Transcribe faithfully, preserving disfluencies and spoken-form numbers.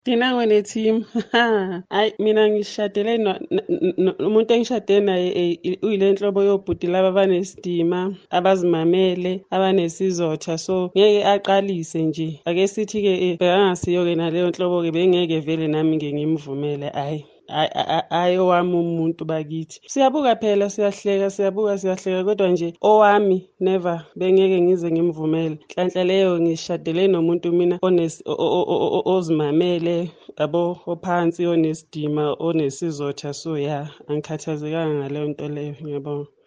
Thina ngone-team. Hayi mina ngishadele no- n- n- umuntu engishade naye eh, uyile nhlobo yobhuti laba abanesidima, abazimamele, abanesizotha. So ngeke aqalise nje. Ake sithi-ke eh, bekangasiyo-ke naleyo nhlobo-ke bengeke vele nami ngeke ngimvumele. Ayi. Hayi owami umuntu bakithi. Siyabuka phela siyahleka siyabuka siyahleka kodwa nje owami never bengeke ngize ngimvumele. Nhlanhla leyo ngishadele nomuntu mina ones- o- o- o- o- ozimamele yabo ophansi onesidima onesizotha so ya angikhathazekanga ngaleyo nto leyo ngiyabonga.